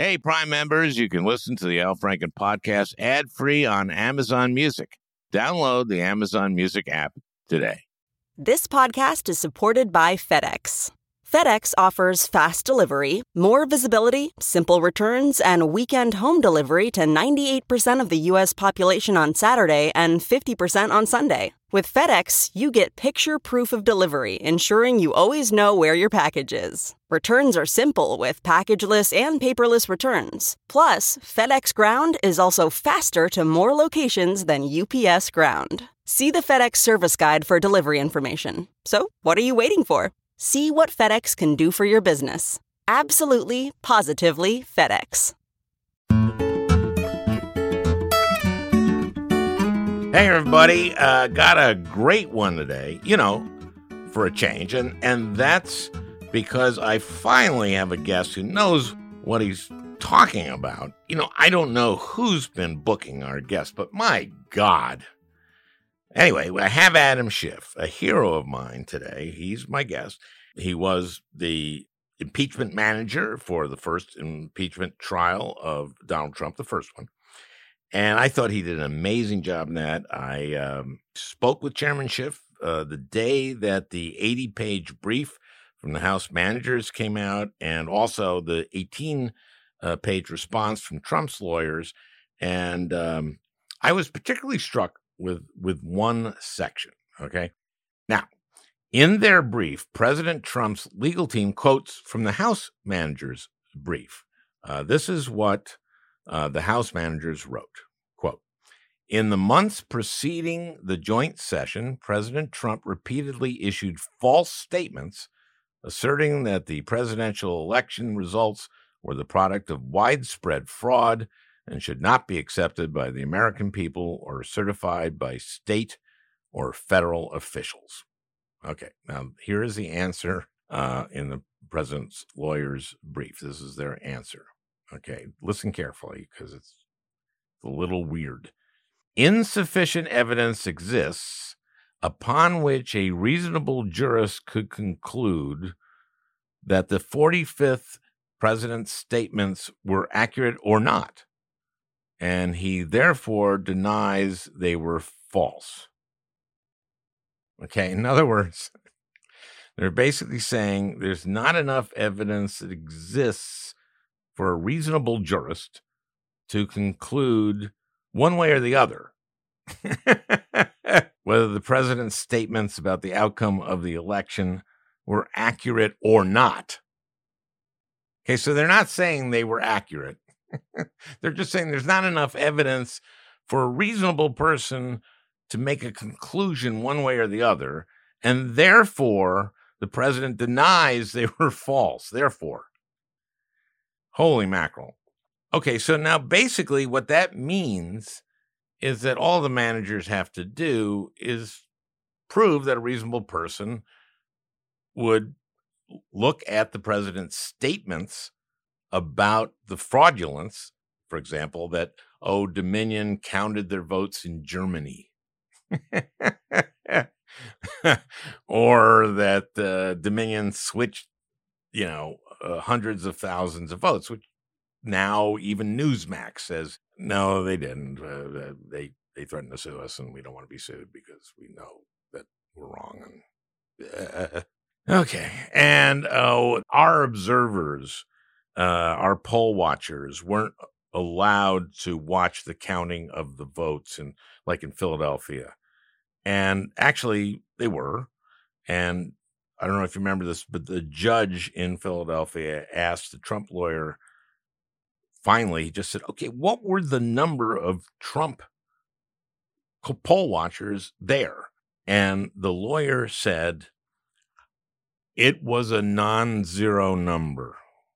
Hey, Prime members, you can listen to the Al Franken podcast ad-free on Amazon Music. Download the Amazon Music app today. This podcast is supported by FedEx. FedEx offers fast delivery, more visibility, simple returns, and weekend home delivery to 98% of the U.S. population on Saturday and 50% on Sunday. With FedEx, you get picture proof of delivery, ensuring you always know where your package is. Returns are simple with packageless and paperless returns. Plus, FedEx Ground is also faster to more locations than UPS Ground. See the FedEx service guide for delivery information. So, what are you waiting for? See what FedEx can do for your business. Absolutely, positively FedEx. Hey, everybody. Got a great one today, for a change. And that's because I finally have a guest who knows what he's talking about. I don't know who's been booking our guests, but my God. Anyway, I have Adam Schiff, a hero of mine today. He's my guest. He was the impeachment manager for the first impeachment trial of Donald Trump, the first one. And I thought he did an amazing job in that. I spoke with Chairman Schiff the day that the 80-page brief from the House managers came out, and also the 18-page response from Trump's lawyers. And I was particularly struck with one section, okay? Now, in their brief, President Trump's legal team quotes from the House managers' brief. This is what the House managers wrote, quote, "In the months preceding the joint session, President Trump repeatedly issued false statements asserting that the presidential election results were the product of widespread fraud and should not be accepted by the American people or certified by state or federal officials." Okay, now here is the answer in the president's lawyer's brief. This is their answer. Okay, listen carefully because it's a little weird. "Insufficient evidence exists upon which a reasonable jurist could conclude that the 45th president's statements were accurate or not, and he therefore denies they were false." Okay, in other words, they're basically saying there's not enough evidence that exists for a reasonable jurist to conclude one way or the other whether the president's statements about the outcome of the election were accurate or not. Okay, so they're not saying they were accurate. They're just saying there's not enough evidence for a reasonable person to make a conclusion one way or the other, and therefore the president denies they were false. Therefore, holy mackerel. Okay, so now basically what that means is that all the managers have to do is prove that a reasonable person would look at the president's statements about the fraudulence, for example, that, Dominion counted their votes in Germany. Or that Dominion switched, hundreds of thousands of votes, which now even Newsmax says, no, they didn't. They threatened to sue us, and we don't want to be sued because we know that we're wrong. Okay. And our observers, our poll watchers weren't allowed to watch the counting of the votes in Philadelphia. And actually they were. And I don't know if you remember this, but the judge in Philadelphia asked the Trump lawyer, finally, he just said, okay, what were the number of Trump poll watchers there? And the lawyer said, it was a non-zero number.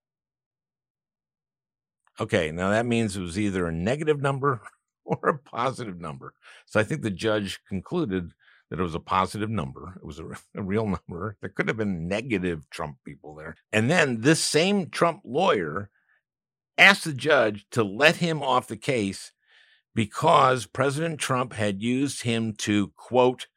Okay, now that means it was either a negative number or a positive number. So I think the judge concluded that it was a positive number. It was a real number. There could have been negative Trump people there. And then this same Trump lawyer asked the judge to let him off the case because President Trump had used him to, quote,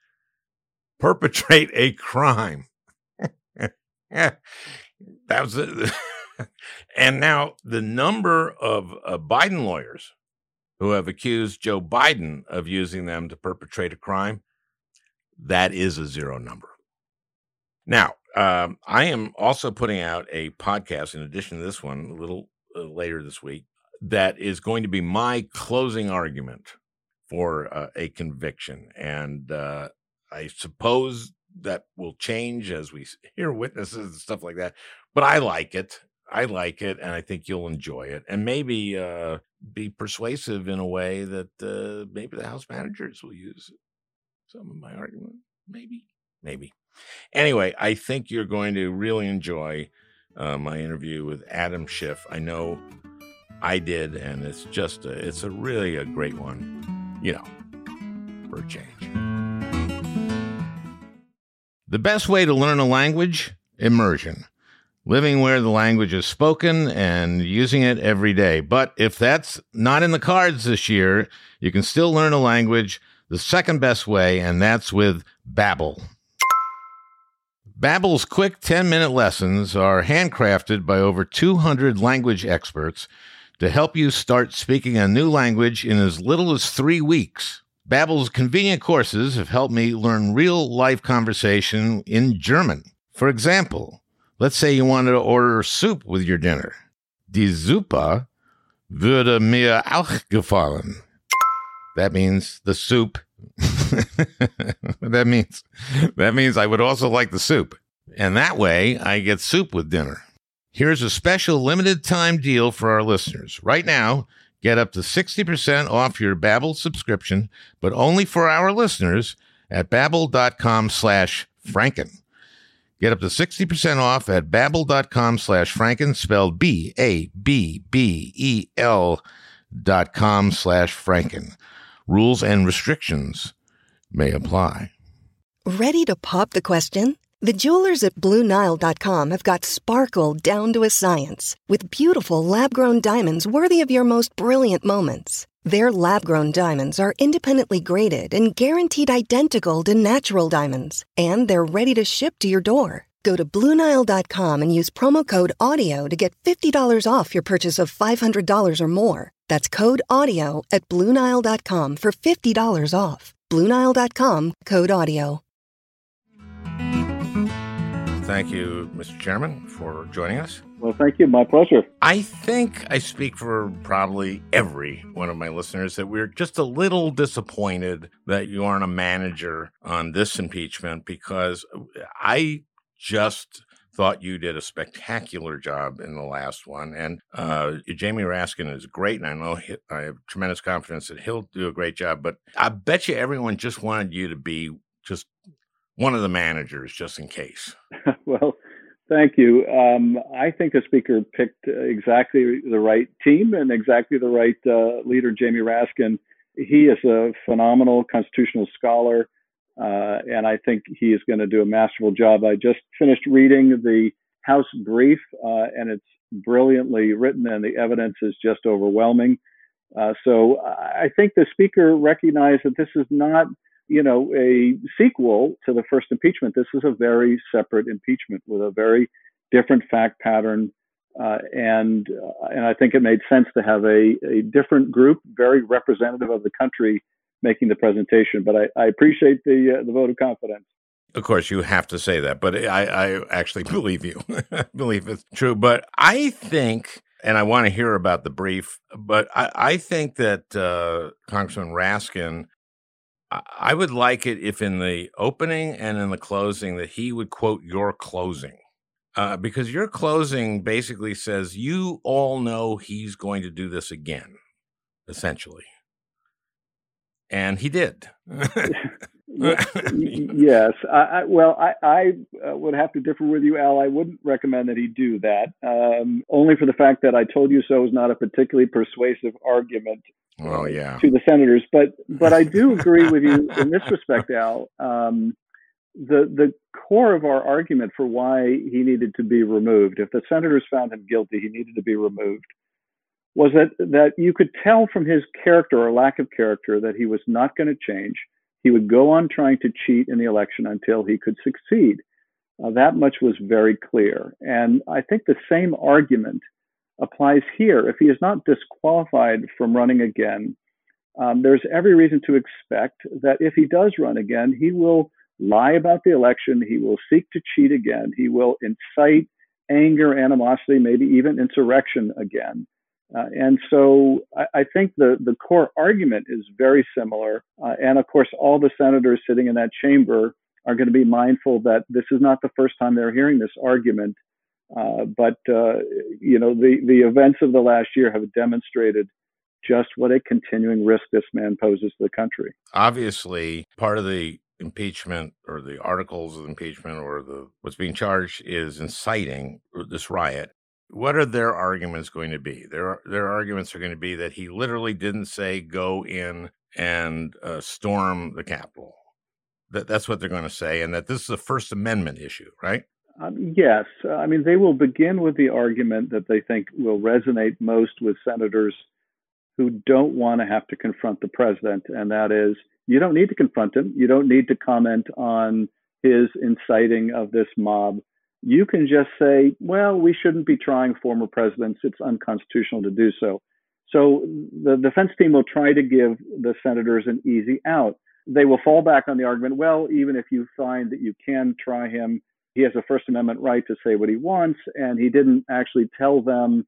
perpetrate a crime. That was And now the number of Biden lawyers who have accused Joe Biden of using them to perpetrate a crime, that is a zero number. Now, I am also putting out a podcast in addition to this one a little later this week that is going to be my closing argument for a conviction. And I suppose that will change as we hear witnesses and stuff like that. But I like it. And I think you'll enjoy it. And maybe be persuasive in a way that maybe the House managers will use some of my argument. Maybe. Anyway, I think you're going to really enjoy my interview with Adam Schiff. I know I did, and it's really a great one, for a change. The best way to learn a language? Immersion. Living where the language is spoken and using it every day. But if that's not in the cards this year, you can still learn a language the second best way, and that's with Babbel. Babbel's quick 10-minute lessons are handcrafted by over 200 language experts to help you start speaking a new language in as little as 3 weeks. Babbel's convenient courses have helped me learn real-life conversation in German. For example, let's say you wanted to order soup with your dinner. Die Suppe würde mir auch gefallen. That means the soup. That means I would also like the soup. And that way, I get soup with dinner. Here's a special limited time deal for our listeners. Right now, get up to 60% off your Babbel subscription, but only for our listeners at babbel.com/Franken. Get up to 60% off at babbel.com/Franken, spelled BABBEL.com/Franken. Rules and restrictions may apply. Ready to pop the question? The jewelers at BlueNile.com have got sparkle down to a science with beautiful lab-grown diamonds worthy of your most brilliant moments. Their lab-grown diamonds are independently graded and guaranteed identical to natural diamonds, and they're ready to ship to your door. Go to BlueNile.com and use promo code AUDIO to get $50 off your purchase of $500 or more. That's code AUDIO at BlueNile.com for $50 off. BlueNile.com, code AUDIO. Thank you, Mr. Chairman, for joining us. Well, thank you. My pleasure. I think I speak for probably every one of my listeners that we're just a little disappointed that you aren't a manager on this impeachment, because I just thought you did a spectacular job in the last one. And Jamie Raskin is great, and I know I have tremendous confidence that he'll do a great job. But I bet you everyone just wanted you to be just one of the managers, just in case. Well, thank you. I think the speaker picked exactly the right team and exactly the right leader, Jamie Raskin. He is a phenomenal constitutional scholar, and I think he is going to do a masterful job. I just finished reading the House brief, and it's brilliantly written, and the evidence is just overwhelming. So I think the speaker recognized that this is not a sequel to the first impeachment. This is a very separate impeachment with a very different fact pattern. And I think it made sense to have a different group, very representative of the country, making the presentation. But I appreciate the vote of confidence. Of course, you have to say that, but I actually believe you. I believe it's true. But I think, and I want to hear about the brief, but I think that Congressman Raskin, I would like it if in the opening and in the closing that he would quote your closing, because your closing basically says you all know he's going to do this again, essentially. And he did. Yes. I would have to differ with you, Al. I wouldn't recommend that he do that, only for the fact that I told you so is not a particularly persuasive argument. Well, yeah. To the senators, but I do agree with you in this respect, Al. The core of our argument for why he needed to be removed, if the senators found him guilty, he needed to be removed, was that you could tell from his character or lack of character that he was not going to change. He would go on trying to cheat in the election until he could succeed. That much was very clear. And I think the same argument applies here. If he is not disqualified from running again, there's every reason to expect that if he does run again, he will lie about the election. He will seek to cheat again. He will incite anger, animosity, maybe even insurrection again. And so I think the core argument is very similar. And of course, all the senators sitting in that chamber are going to be mindful that this is not the first time they're hearing this argument. But the events of the last year have demonstrated just what a continuing risk this man poses to the country. Obviously, part of the impeachment or the articles of impeachment or what's being charged is inciting this riot. What are their arguments going to be? Their arguments are going to be that he literally didn't say go in and storm the Capitol. That's what they're going to say, and that this is a First Amendment issue, right? Yes. I mean, they will begin with the argument that they think will resonate most with senators who don't want to have to confront the president, and that is, you don't need to confront him. You don't need to comment on his inciting of this mob. You can just say, well, we shouldn't be trying former presidents. It's unconstitutional to do so. So the defense team will try to give the senators an easy out. They will fall back on the argument, well, even if you find that you can try him, he has a First Amendment right to say what he wants, and he didn't actually tell them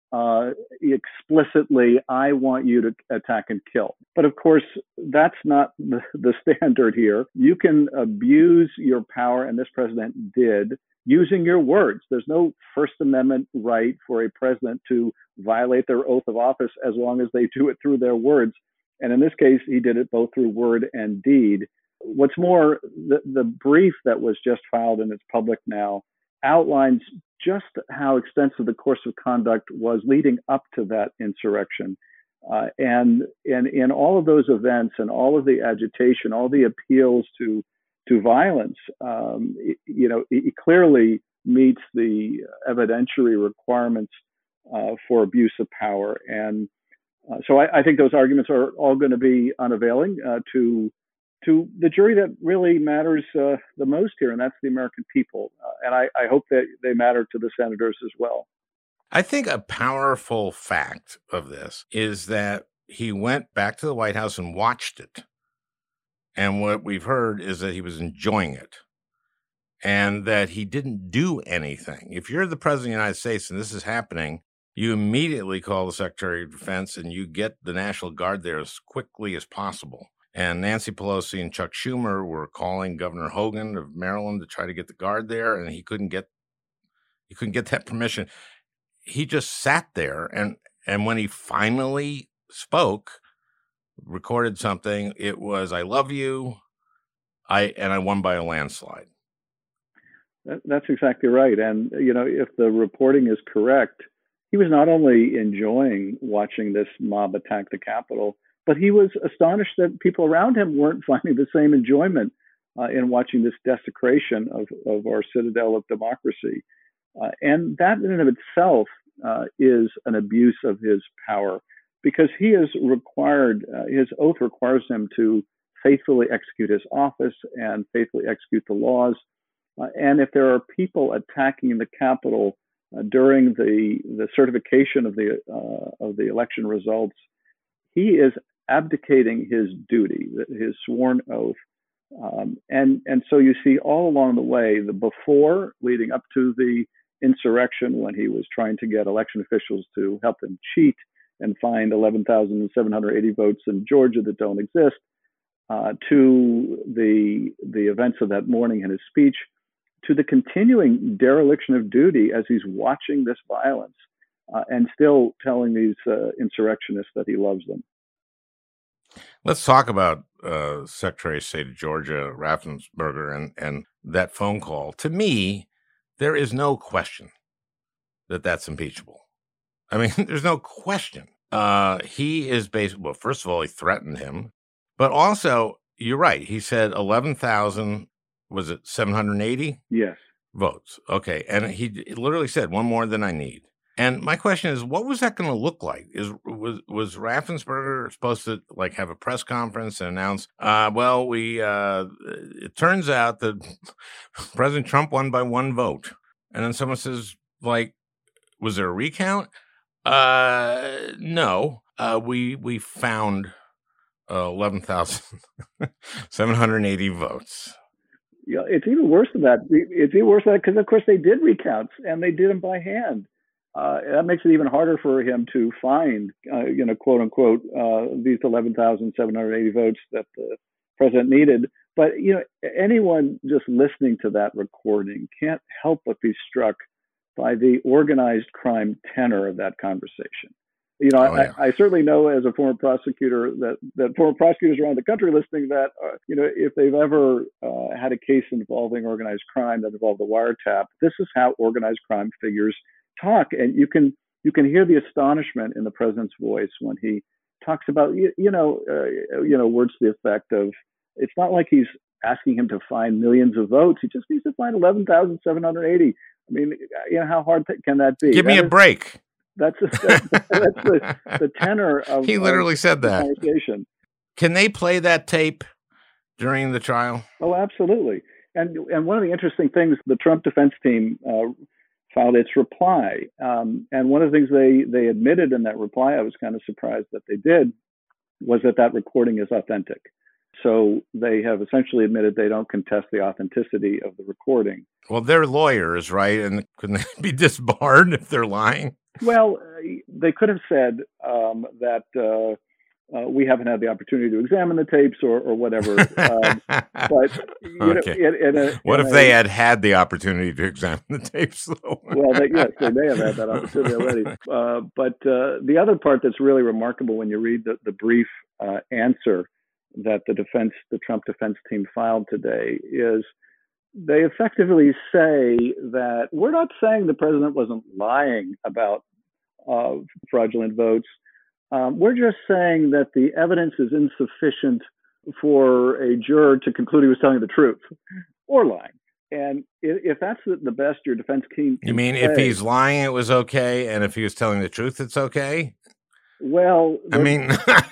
explicitly, I want you to attack and kill. But of course, that's not the standard here. You can abuse your power, and this president did, using your words. There's no First Amendment right for a president to violate their oath of office as long as they do it through their words. And in this case, he did it both through word and deed. What's more, the brief that was just filed and it's public now outlines just how extensive the course of conduct was leading up to that insurrection. And in all of those events and all of the agitation, all the appeals to violence, it clearly meets the evidentiary requirements for abuse of power. And so I think those arguments are all going to be unavailing to the jury that really matters the most here, and that's the American people. And I hope that they matter to the senators as well. I think a powerful fact of this is that he went back to the White House and watched it. And what we've heard is that he was enjoying it and that he didn't do anything. If you're the president of the United States and this is happening, you immediately call the Secretary of Defense and you get the National Guard there as quickly as possible. And Nancy Pelosi and Chuck Schumer were calling Governor Hogan of Maryland to try to get the Guard there, and he couldn't get that permission. He just sat there, and when he finally spoke, recorded something, it was, I love you, I won by a landslide. That's exactly right. And, if the reporting is correct, he was not only enjoying watching this mob attack the Capitol, but he was astonished that people around him weren't finding the same enjoyment in watching this desecration of our citadel of democracy. And that in and of itself is an abuse of his power, because he is required, his oath requires him to faithfully execute his office and faithfully execute the laws. And if there are people attacking the Capitol during the certification of the election results, he is abdicating his duty, his sworn oath. And so you see all along the way, the before leading up to the insurrection, when he was trying to get election officials to help him cheat and find 11,780 votes in Georgia that don't exist, to the events of that morning in his speech, to the continuing dereliction of duty as he's watching this violence and still telling these insurrectionists that he loves them. Let's talk about Secretary of State of Georgia, Raffensperger, and that phone call. To me, there is no question that that's impeachable. I mean, there's no question. He is basically, well, first of all, he threatened him, but also, you're right. He said 11,000, was it 780? Yes. Votes. Okay. And he literally said, one more than I need. And my question is, what was that going to look like? Was Raffensperger supposed to like have a press conference and announce, it turns out that President Trump won by one vote. And then someone says, like, was there a recount? No. We found 11,780 votes. Yeah, it's even worse than that. It's even worse than that because, of course, they did recounts and they did them by hand. That makes it even harder for him to find, quote unquote, these 11,780 votes that the president needed. But, anyone just listening to that recording can't help but be struck by the organized crime tenor of that conversation. I certainly know as a former prosecutor that former prosecutors around the country listening that, if they've ever had a case involving organized crime that involved a wiretap, this is how organized crime figures talk. And you can hear the astonishment in the president's voice when he talks about, words to the effect of, it's not like he's asking him to find millions of votes. He just needs to find 11,780. I mean, how hard can that be? Give me a break. That's the tenor of. He literally said that. Conversation. Can they play that tape during the trial? Oh, absolutely. And one of the interesting things, the Trump defense team filed its reply, and one of the things they admitted in that reply, I was kind of surprised that they did, was that recording is authentic. So they have essentially admitted they don't contest the authenticity of the recording. Well, they're lawyers, right? And couldn't they be disbarred if they're lying? Well, they could have said that we haven't had the opportunity to examine the tapes or whatever. But okay. What if they had the opportunity to examine the tapes, though? Well, yes, they may have had that opportunity already. But the other part that's really remarkable when you read the brief answer that the Trump defense team filed today is they effectively say that we're not saying the president wasn't lying about fraudulent votes. We're just saying that the evidence is insufficient for a juror to conclude he was telling the truth or lying. And if that's the best your defense team can You mean say, if he's lying, it was okay, and if he was telling the truth, it's okay? Well, I mean,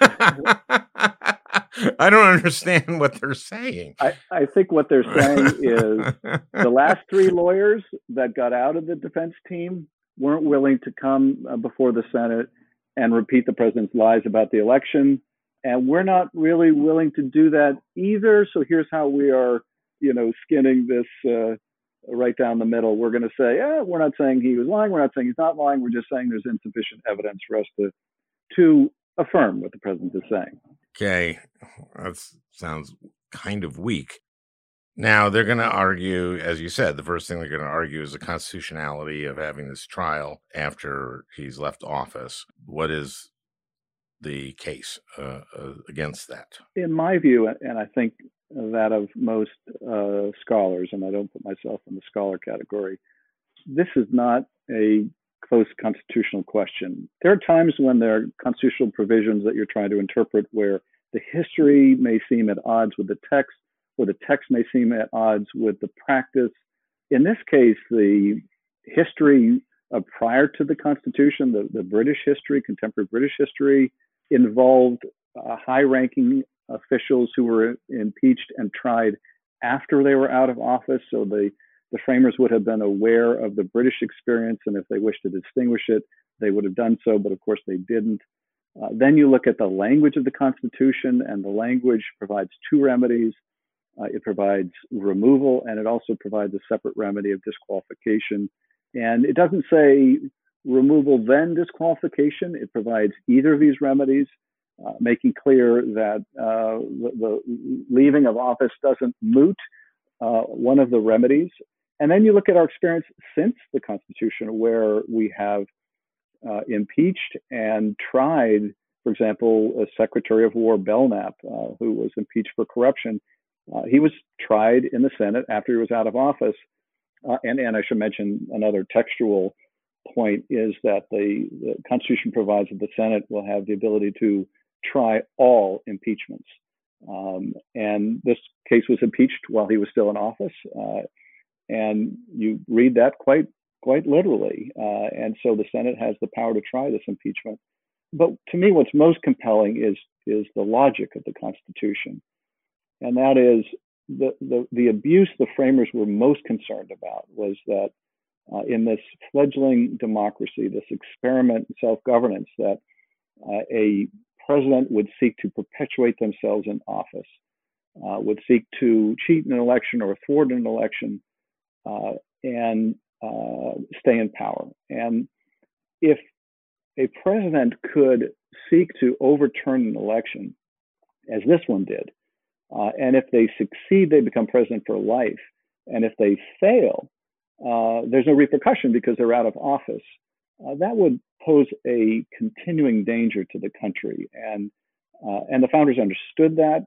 I don't understand what they're saying. I think what they're saying is the last three lawyers that got out of the defense team weren't willing to come before the Senate and repeat the president's lies about the election. And we're not really willing to do that either. So here's how we are, skinning this right down the middle. We're going to say, we're not saying he was lying. We're not saying he's not lying. We're just saying there's insufficient evidence for us to affirm what the president is saying. Okay, that sounds kind of weak. Now, they're going to argue, as you said, the first thing they're going to argue is the constitutionality of having this trial after he's left office. What is the case against that? In my view, and I think that of most scholars, and I don't put myself in the scholar category, this is not a close constitutional question. There are times when there are constitutional provisions that you're trying to interpret where the history may seem at odds with the text, or the text may seem at odds with the practice. In this case, the history prior to the Constitution, the British history, contemporary British history, involved high-ranking officials who were impeached and tried after they were out of office. So the framers would have been aware of the British experience, and if they wished to distinguish it, they would have done so, but of course they didn't. Then you look at the language of the Constitution, and the language provides two remedies. It provides removal, and it also provides a separate remedy of disqualification. And it doesn't say removal then disqualification. It provides either of these remedies, making clear that the leaving of office doesn't moot one of the remedies. And then you look at our experience since the Constitution, where we have impeached and tried, for example, Secretary of War Belknap, who was impeached for corruption. He was tried in the Senate after he was out of office. And I should mention another textual point is that the Constitution provides that the Senate will have the ability to try all impeachments. And this case was impeached while he was still in office. And you read that quite quite literally. And so the Senate has the power to try this impeachment. But to me, what's most compelling is the logic of the Constitution. And that is the abuse the framers were most concerned about was that in this fledgling democracy, this experiment in self-governance, that a president would seek to perpetuate themselves in office, would seek to cheat an election or thwart an election, and stay in power. And if a president could seek to overturn an election, as this one did, and if they succeed, they become president for life. And if they fail, there's no repercussion because they're out of office. That would pose a continuing danger to the country. And the founders understood that.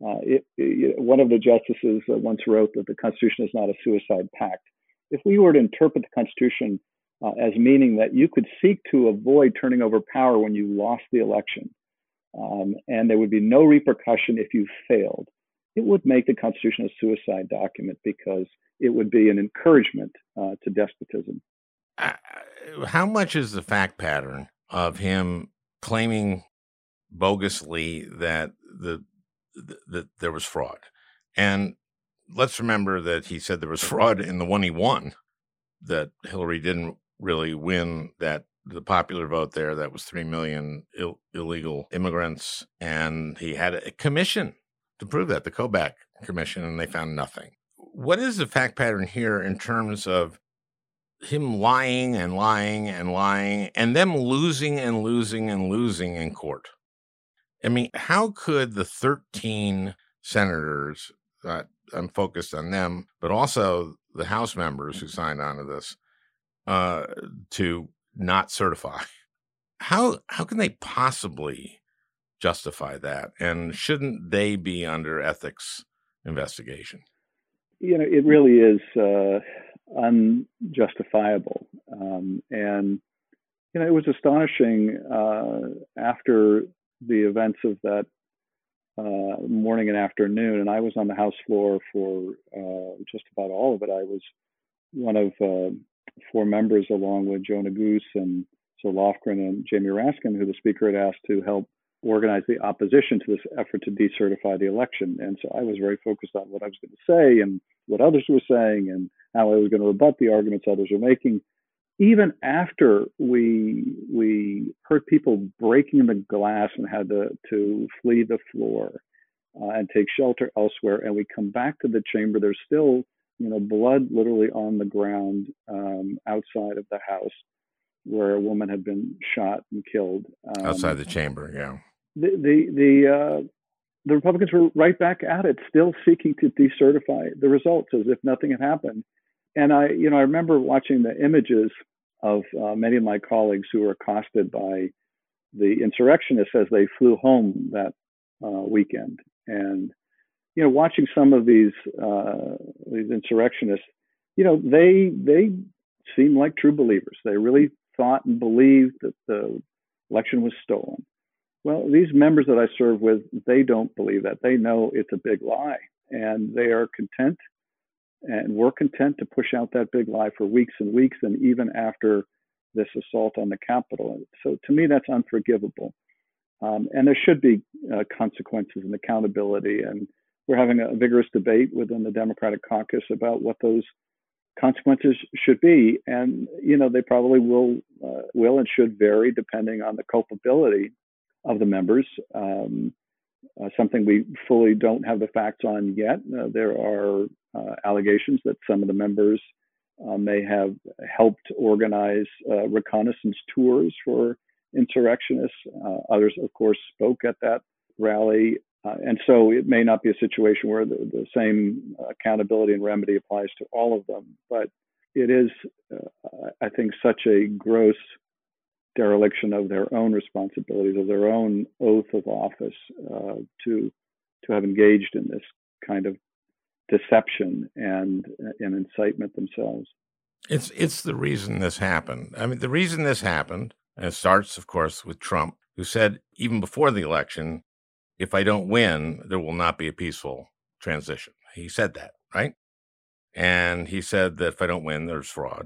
One of the justices once wrote that the Constitution is not a suicide pact. If we were to interpret the Constitution as meaning that you could seek to avoid turning over power when you lost the election, and there would be no repercussion if you failed, it would make the Constitution a suicide document because it would be an encouragement to despotism. How much is the fact pattern of him claiming bogusly that that there was fraud? And let's remember that he said there was fraud in the one he won, that Hillary didn't really win the popular vote there. That was 3 million illegal immigrants. And he had a commission to prove that, the Kobach Commission, and they found nothing. What is the fact pattern here in terms of him lying and lying and lying and them losing and losing and losing in court? I mean, how could the 13 senators, I'm focused on them, but also the House members who signed on to this, to not certify? How can they possibly justify that? And shouldn't they be under ethics investigation? It really is unjustifiable. And it was astonishing after the events of that morning and afternoon, and I was on the House floor for just about all of it. I was one of 4 members, along with Joe Neguse and Sir Lofgren and Jamie Raskin, who the Speaker had asked to help organize the opposition to this effort to decertify the election. And so I was very focused on what I was going to say and what others were saying and how I was going to rebut the arguments others were making. Even after we heard people breaking the glass and had to flee the floor and take shelter elsewhere, and we come back to the chamber, there's still blood literally on the ground outside of the House, where a woman had been shot and killed. Outside the chamber, yeah. The Republicans were right back at it, still seeking to decertify the results as if nothing had happened. And I remember watching the images of many of my colleagues who were accosted by the insurrectionists as they flew home that weekend. And watching some of these insurrectionists, they seemed like true believers. They really thought and believed that the election was stolen. Well, these members that I serve with, they don't believe that. They know it's a big lie, and they are content, and we're content to push out that big lie for weeks and weeks, and even after this assault on the Capitol. So to me, that's unforgivable. And there should be consequences and accountability. And we're having a vigorous debate within the Democratic caucus about what those consequences should be. And, they probably will and should vary depending on the culpability of the members. Something we fully don't have the facts on yet. There are allegations that some of the members may have helped organize reconnaissance tours for insurrectionists. Others, of course, spoke at that rally. And so it may not be a situation where the same accountability and remedy applies to all of them. But it is, I think, such a gross dereliction of their own responsibilities, of their own oath of office, to have engaged in this kind of deception and incitement themselves. It's the reason this happened. I mean, the reason this happened, and it starts, of course, with Trump, who said even before the election, if I don't win, there will not be a peaceful transition. He said that, right? And he said that if I don't win, there's fraud.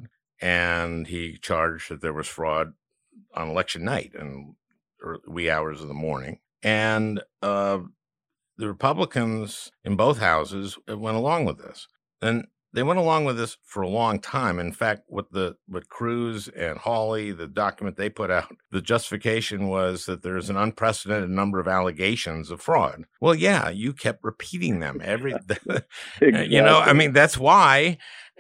and he charged that there was fraud on election night and wee hours of the morning. And the Republicans in both houses went along with this. And they went along with this for a long time. In fact, what Cruz and Hawley, the document they put out, the justification was that there's an unprecedented number of allegations of fraud. Well, yeah, you kept repeating them Exactly. I mean, that's why,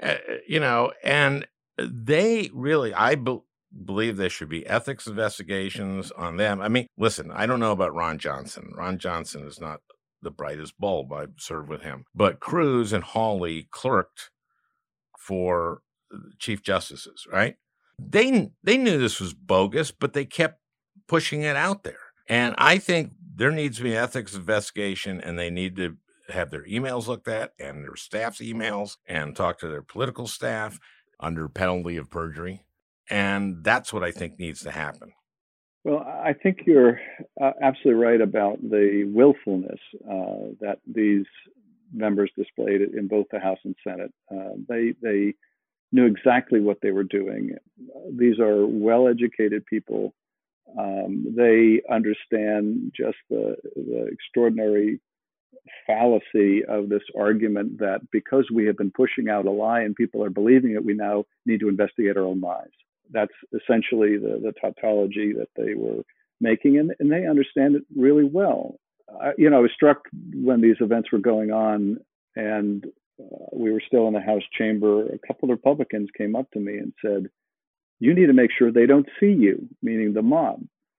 and they really, believe there should be ethics investigations on them. I mean, listen, I don't know about Ron Johnson. Ron Johnson is not the brightest bulb. I served with him. But Cruz and Hawley clerked for chief justices, right? They knew this was bogus, but they kept pushing it out there. And I think there needs to be an ethics investigation, and they need to have their emails looked at and their staff's emails and talk to their political staff under penalty of perjury. And that's what I think needs to happen. Well, I think you're absolutely right about the willfulness that these members displayed in both the House and Senate. They knew exactly what they were doing. These are well-educated people. They understand just the extraordinary fallacy of this argument that because we have been pushing out a lie and people are believing it, we now need to investigate our own lies. That's essentially the tautology that they were making, and they understand it really well. I was struck when these events were going on and we were still in the House chamber. A couple of Republicans came up to me and said, "You need to make sure they don't see you," meaning the mob.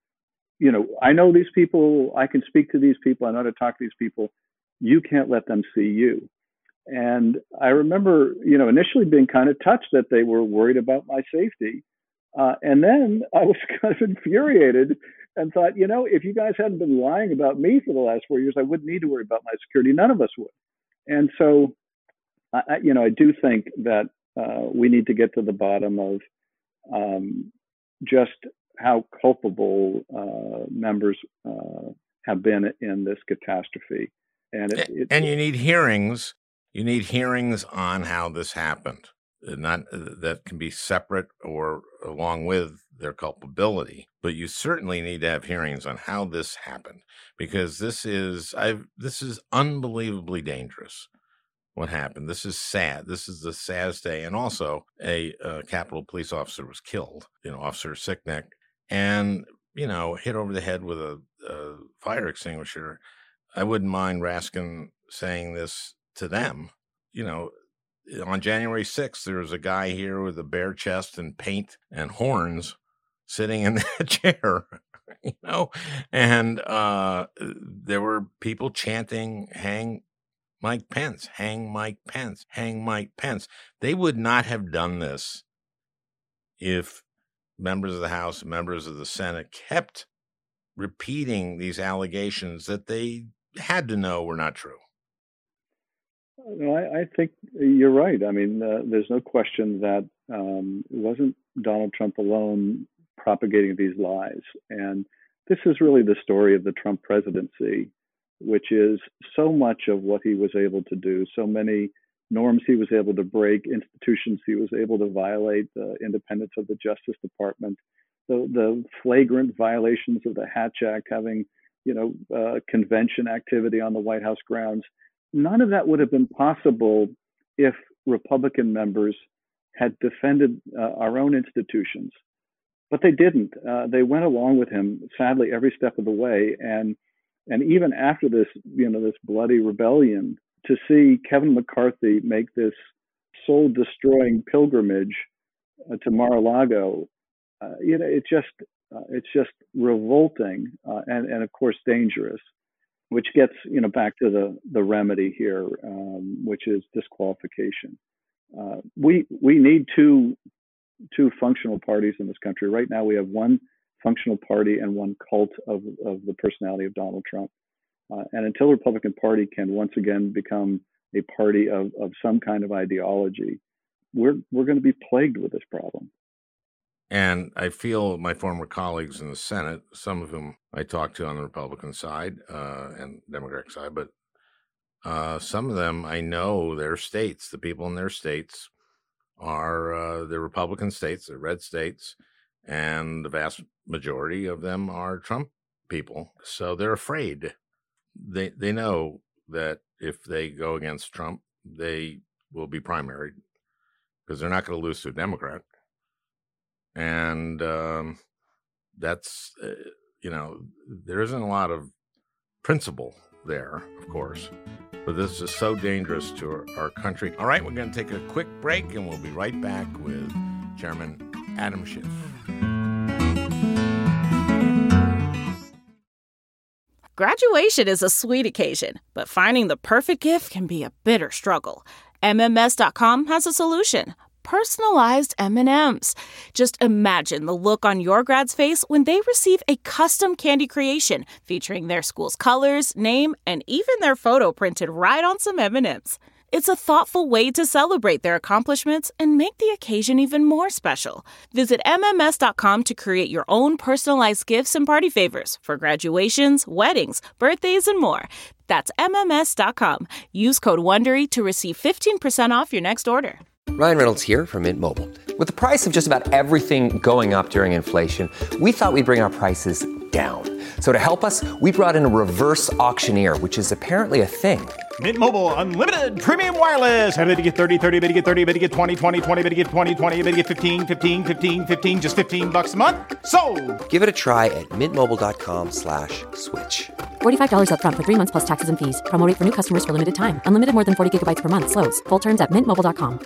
I know these people, I can speak to these people, I know how to talk to these people. You can't let them see you. And I remember, initially being kind of touched that they were worried about my safety. And then I was kind of infuriated and thought, if you guys hadn't been lying about me for the last 4 years, I wouldn't need to worry about my security. None of us would. And so, I do think that we need to get to the bottom of just how culpable members have been in this catastrophe. And you need hearings. You need hearings on how this happened. Not that can be separate or along with their culpability, but you certainly need to have hearings on how this happened, because this is unbelievably dangerous. What happened? This is sad. This is the saddest day. And also, a Capitol police officer was killed. Officer Sicknick, and hit over the head with a fire extinguisher. I wouldn't mind Raskin saying this to them. On January 6th, there was a guy here with a bare chest and paint and horns sitting in that chair, and there were people chanting, "Hang Mike Pence, hang Mike Pence, hang Mike Pence." They would not have done this if members of the House and members of the Senate kept repeating these allegations that they had to know were not true. No, I think you're right. I mean, there's no question that it wasn't Donald Trump alone propagating these lies. And this is really the story of the Trump presidency, which is so much of what he was able to do, so many norms he was able to break, institutions he was able to violate, the independence of the Justice Department, the flagrant violations of the Hatch Act, having convention activity on the White House grounds. None of that would have been possible if Republican members had defended our own institutions, but they didn't. They went along with him, sadly, every step of the way. And even after this, this bloody rebellion, to see Kevin McCarthy make this soul-destroying pilgrimage to Mar-a-Lago, it's just revolting and of course dangerous. Which gets back to the remedy here, which is disqualification. We need two functional parties in this country. Right now, we have one functional party and one cult of the personality of Donald Trump. And until the Republican Party can once again become a party of some kind of ideology, we're going to be plagued with this problem. And I feel my former colleagues in the Senate, some of whom I talked to on the Republican side and Democratic side, but some of them, I know their states, the people in their states are the Republican states, the red states, and the vast majority of them are Trump people. So they're afraid. They know that if they go against Trump, they will be primaried because they're not going to lose to a Democrat. And that's, there isn't a lot of principle there, of course. But this is so dangerous to our country. All right, we're going to take a quick break, and we'll be right back with Chairman Adam Schiff. Graduation is a sweet occasion, but finding the perfect gift can be a bitter struggle. MMS.com has a solution. Personalized M&Ms. Just imagine the look on your grad's face when they receive a custom candy creation featuring their school's colors, name, and even their photo printed right on some M&Ms. It's a thoughtful way to celebrate their accomplishments and make the occasion even more special. Visit MMS.com to create your own personalized gifts and party favors for graduations, weddings, birthdays, and more. That's MMS.com. Use code WONDERY to receive 15% off your next order. Ryan Reynolds here from Mint Mobile. With the price of just about everything going up during inflation, we thought we'd bring our prices down. So to help us, we brought in a reverse auctioneer, which is apparently a thing. Mint Mobile Unlimited Premium Wireless. How to get 30, 30, bit to get 30, bit to get 20, 20, 20, bit to get 20, 20, bit to get 15, 15, 15, 15, just $15 a month? Sold! Give it a try at mintmobile.com/switch. $45 up front for 3 months plus taxes and fees. Promo rate for new customers for limited time. Unlimited more than 40 gigabytes per month. Slows full terms at mintmobile.com.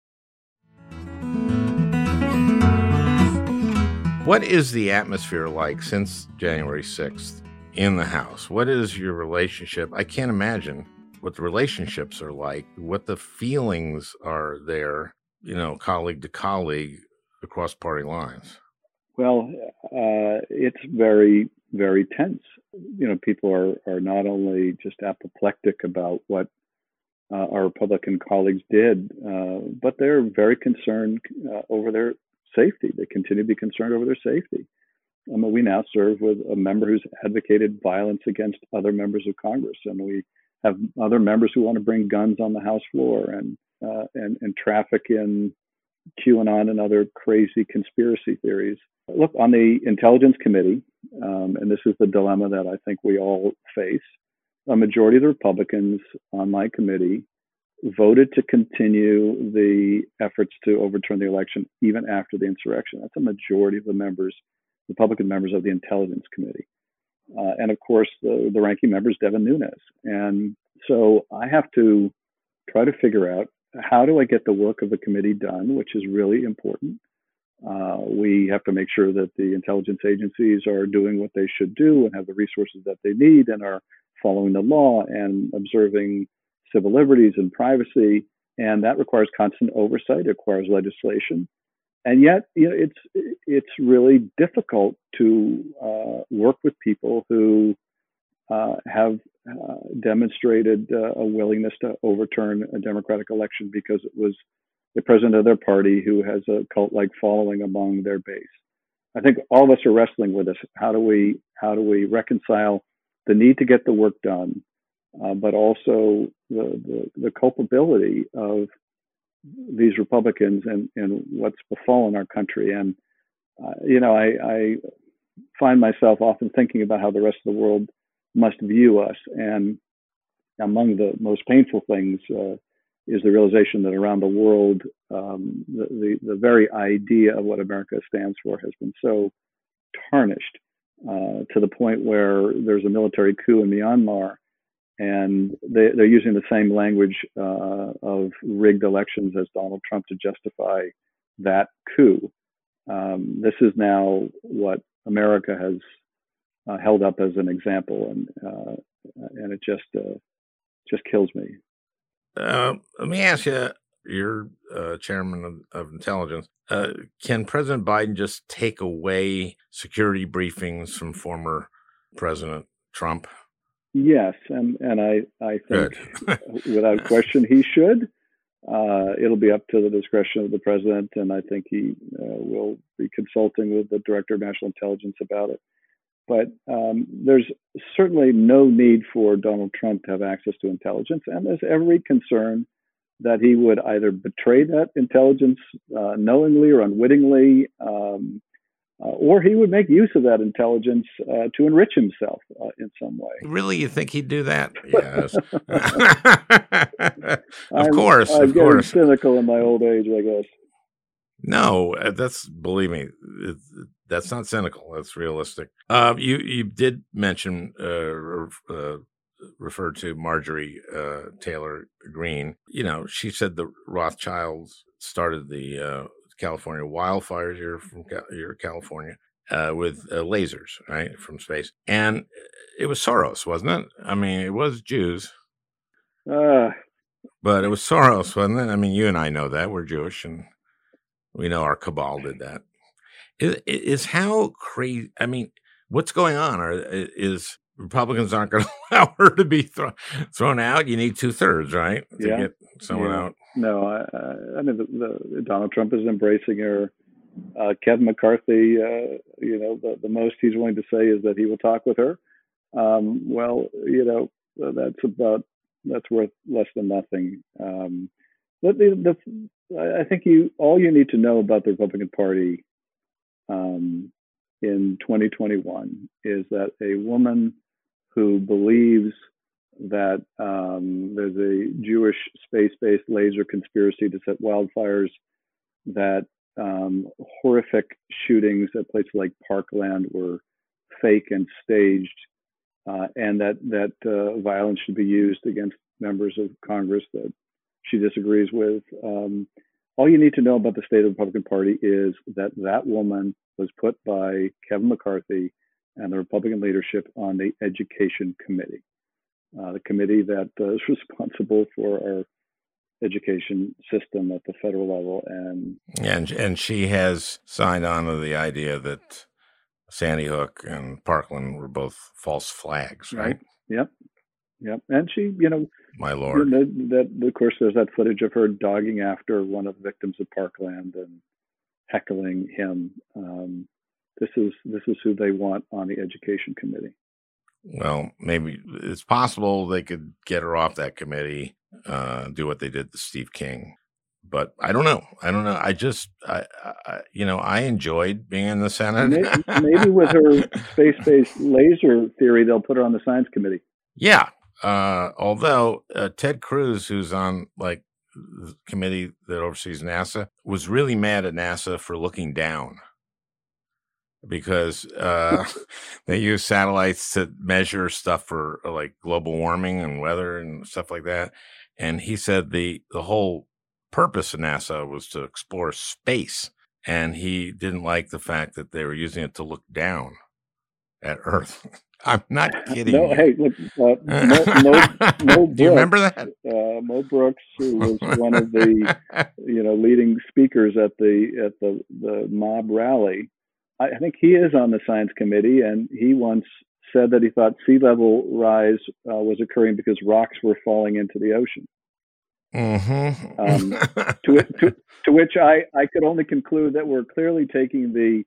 What is the atmosphere like since January 6th in the House? What is your relationship? I can't imagine what the relationships are like, what the feelings are there, colleague to colleague across party lines. Well, it's very, very tense. People are not only just apoplectic about what our Republican colleagues did, but they're very concerned over their safety. They continue to be concerned over their safety. We now serve with a member who's advocated violence against other members of Congress, and we have other members who want to bring guns on the House floor and traffic in QAnon and other crazy conspiracy theories. Look, on the Intelligence Committee, and this is the dilemma that I think we all face, a majority of the Republicans on my committee voted to continue the efforts to overturn the election even after the insurrection. That's a majority of the members, Republican members of the Intelligence Committee. And of course, the ranking member is Devin Nunes. And so I have to try to figure out, how do I get the work of the committee done, which is really important. We have to make sure that the intelligence agencies are doing what they should do and have the resources that they need and are following the law and observing civil liberties and privacy, and that requires constant oversight. It requires legislation, and yet, it's really difficult to work with people who have demonstrated a willingness to overturn a democratic election because it was the president of their party who has a cult-like following among their base. I think all of us are wrestling with this. How do we reconcile the need to get the work done, but also the culpability of these Republicans and what's befallen our country? And I find myself often thinking about how the rest of the world must view us. And among the most painful things is the realization that around the world, the very idea of what America stands for has been so tarnished to the point where there's a military coup in Myanmar, and they're using the same language of rigged elections as Donald Trump to justify that coup. This is now what America has held up as an example, and it just kills me. Let me ask you, you're chairman of intelligence. Can President Biden just take away security briefings from former President Trump? Yes, and I think without question he should. It'll be up to the discretion of the president, and I think he will be consulting with the Director of National Intelligence about it. But there's certainly no need for Donald Trump to have access to intelligence, and there's every concern that he would either betray that intelligence knowingly or unwittingly, or he would make use of that intelligence to enrich himself in some way. Really, you think he'd do that? Yes. Of course. I'm getting cynical in my old age, I guess. No, believe me, that's not cynical. That's realistic. You did mention, refer to Marjorie Taylor Greene. You know, she said the Rothschilds started the California wildfires. You're California with lasers, right, from space, and it was Soros, wasn't it? I mean, it was Jews, but it was Soros, wasn't it? I mean, you and I know that we're Jewish, and we know our cabal did that. Is how crazy? I mean, what's going on? Is Republicans aren't going to allow her to be thrown out? You need 2/3, right, to get someone out. No, I mean, the Donald Trump is embracing her. Kevin McCarthy, the most he's willing to say is that he will talk with her. Well, that's worth less than nothing. But I think all you need to know about the Republican Party in 2021 is that a woman who believes that there's a Jewish space-based laser conspiracy to set wildfires, that horrific shootings at places like Parkland were fake and staged, and that violence should be used against members of Congress that she disagrees with. All you need to know about the state of the Republican Party is that woman was put by Kevin McCarthy and the Republican leadership on the Education Committee, the committee that is responsible for our education system at the federal level. And she has signed on to the idea that Sandy Hook and Parkland were both false flags, right? Yep. And she, my Lord, that of course there's that footage of her dogging after one of the victims of Parkland and heckling him. This is who they want on the Education Committee. Well, maybe it's possible they could get her off that committee, do what they did to Steve King. But I don't know. I enjoyed being in the Senate. Maybe with her space-based laser theory, they'll put her on the Science Committee. Yeah. Although Ted Cruz, who's on the committee that oversees NASA, was really mad at NASA for looking down, because they use satellites to measure stuff for like global warming and weather and stuff like that. And he said the whole purpose of NASA was to explore space, and he didn't like the fact that they were using it to look down at Earth. I'm not kidding. No, hey, look, Mo do you remember that? Mo Brooks, who was one of the leading speakers at the mob rally, I think he is on the Science Committee, and he once said that he thought sea level rise was occurring because rocks were falling into the ocean. Mm-hmm. To which I could only conclude that we're clearly taking the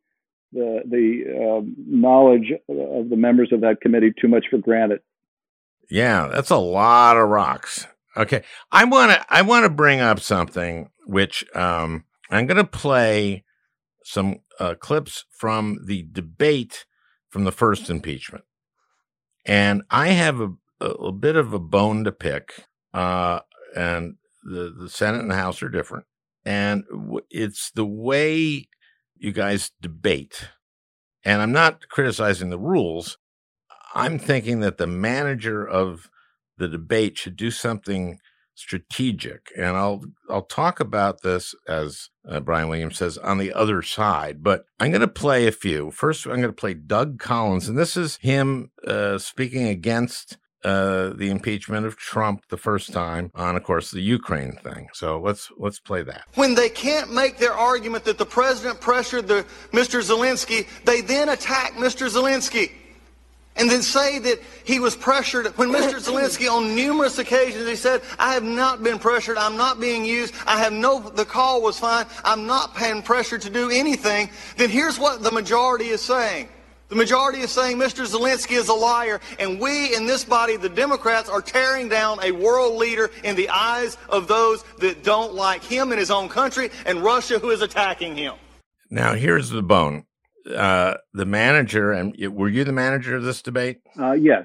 knowledge of the members of that committee too much for granted. Yeah, that's a lot of rocks. Okay, I want to bring up something which I'm going to play some clips from the debate from the first impeachment, and I have a bit of a bone to pick. And the Senate and the House are different, and it's the way you guys debate. And I'm not criticizing the rules. I'm thinking that the manager of the debate should do something strategic. And I'll talk about this, as Brian Williams says, on the other side. But I'm going to play a few. First, I'm going to play Doug Collins, and this is him speaking against the impeachment of Trump the first time on, of course, the Ukraine thing. So let's play that. When they can't make their argument that the president pressured Mr. Zelensky, they then attack Mr. Zelensky and then say that he was pressured. When Mr. Zelensky on numerous occasions, he said, I have not been pressured. I'm not being used. The call was fine. I'm not being pressured to do anything. Then here's what the majority is saying. The majority is saying Mr. Zelensky is a liar, and we in this body, the Democrats, are tearing down a world leader in the eyes of those that don't like him in his own country and Russia, who is attacking him. Now, here's the bone. The manager, and were you the manager of this debate? Yes.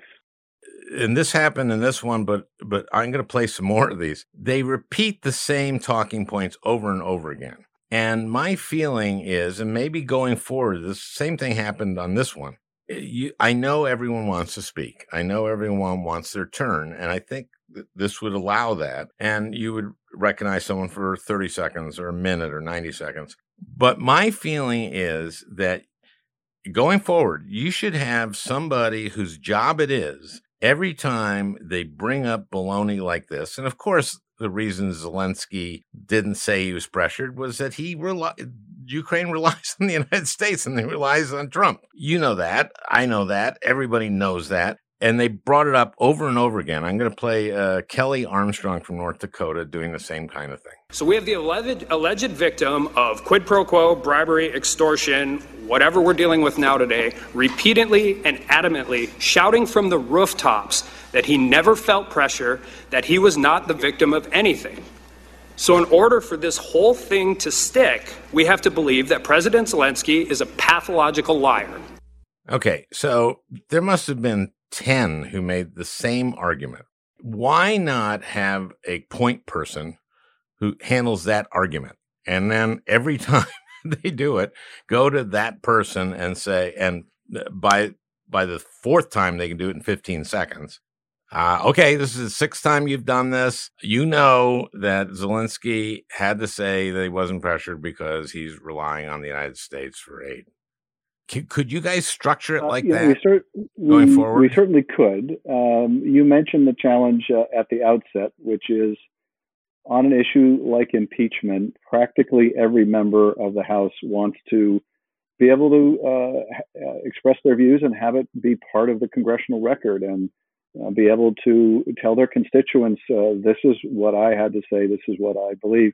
And this happened in this one, but I'm going to play some more of these. They repeat the same talking points over and over again. And my feeling is, and maybe going forward, the same thing happened on this one. I know everyone wants to speak. I know everyone wants their turn. And I think this would allow that. And you would recognize someone for 30 seconds or a minute or 90 seconds. But my feeling is that going forward, you should have somebody whose job it is every time they bring up baloney like this. And of course, the reason Zelensky didn't say he was pressured was that Ukraine relies on the United States and they relies on Trump. You know that. I know that. Everybody knows that. And they brought it up over and over again. I'm going to play Kelly Armstrong from North Dakota doing the same kind of thing. So we have the alleged victim of quid pro quo, bribery, extortion, whatever we're dealing with now today, repeatedly and adamantly shouting from the rooftops that he never felt pressure, that he was not the victim of anything. So in order for this whole thing to stick, we have to believe that President Zelensky is a pathological liar. Okay, so there must have been 10 who made the same argument. Why not have a point person who handles that argument? And then every time they do it, go to that person and say, and by the fourth time, they can do it in 15 seconds. Okay, this is the sixth time you've done this. You know that Zelensky had to say that he wasn't pressured because he's relying on the United States for aid. Could you guys structure it like that going forward? We certainly could. You mentioned the challenge at the outset, which is on an issue like impeachment, practically every member of the House wants to be able to express their views and have it be part of the congressional record and be able to tell their constituents, this is what I had to say, this is what I believe.